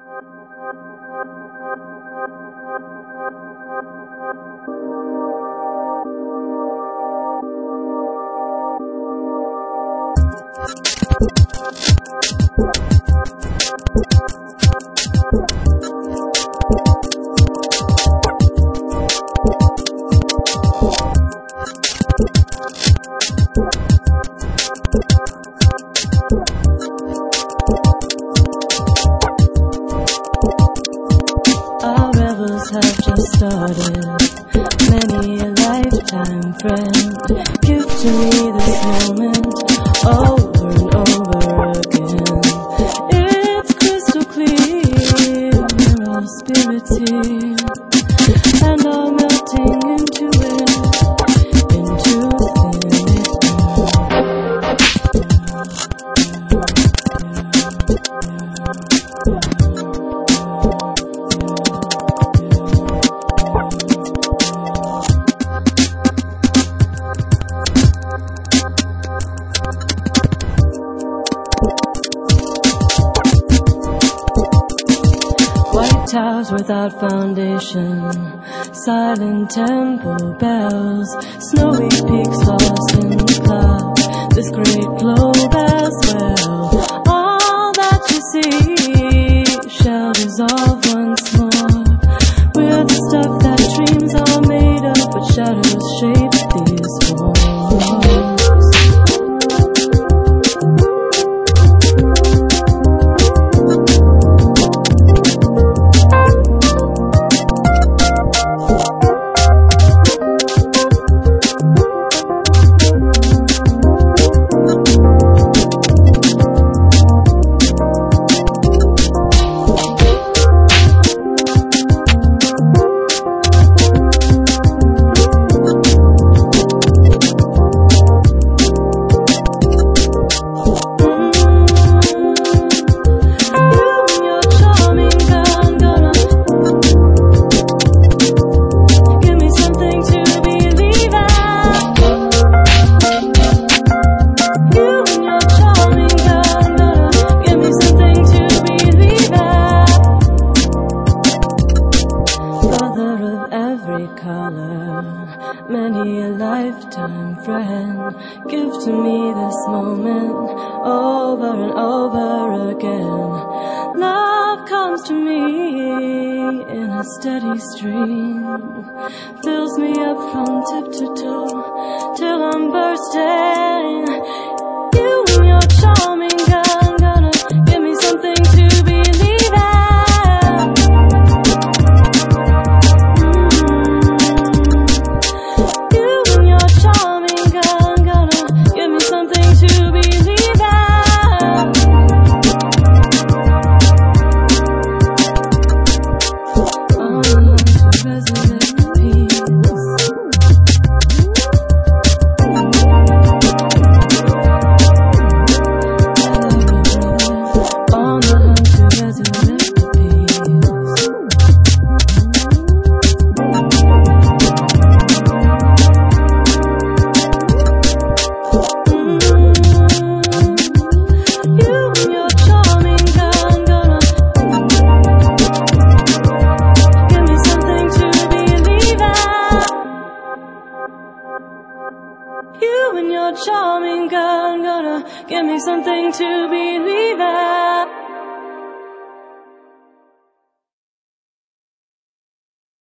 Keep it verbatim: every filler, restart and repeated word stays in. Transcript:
Our rebels have just started. Many a lifetime friend. Give to me this moment over and over again. It's crystal clear, we're all spirits here, and all melting into it, into white towers without foundation, silent temple bells, snowy peaks lost in the clouds, this great globe as well. All that you see shall dissolve once more. We're the stuff that dreams are made of, but shadows shape these forms. Many a lifetime friend, give to me this moment over and over again. Love comes to me in a steady stream, fills me up from tip to toe till I'm bursting. You and your charming gun gonna give me something to believe in. You and your charming gun gonna give me something to believe in.